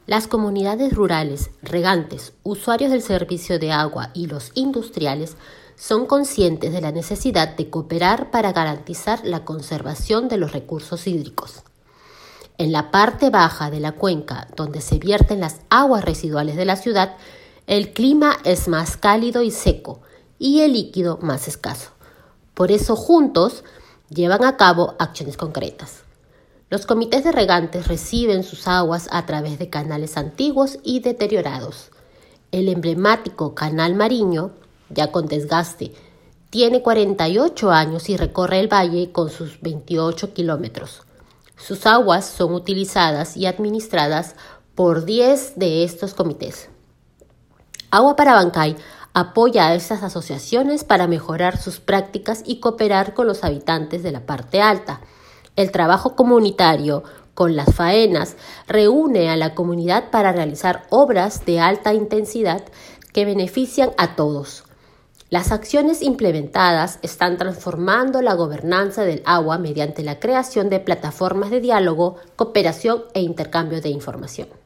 Las comunidades rurales, regantes, usuarios del servicio de agua y los industriales son conscientes de la necesidad de cooperar para garantizar la conservación de los recursos hídricos. En la parte baja de la cuenca, donde se vierten las aguas residuales de la ciudad, el clima es más cálido y seco y el líquido más escaso. Por eso, juntos, llevan a cabo acciones concretas. Los comités de regantes reciben sus aguas a través de canales antiguos y deteriorados. El emblemático Canal Mariño, ya con desgaste, tiene 48 años y recorre el valle con sus 28 kilómetros. Sus aguas son utilizadas y administradas por 10 de estos comités. Agua para Abancay apoya a estas asociaciones para mejorar sus prácticas y cooperar con los habitantes de la parte alta. El trabajo comunitario con las faenas reúne a la comunidad para realizar obras de alta intensidad que benefician a todos. Las acciones implementadas están transformando la gobernanza del agua mediante la creación de plataformas de diálogo, cooperación e intercambio de información.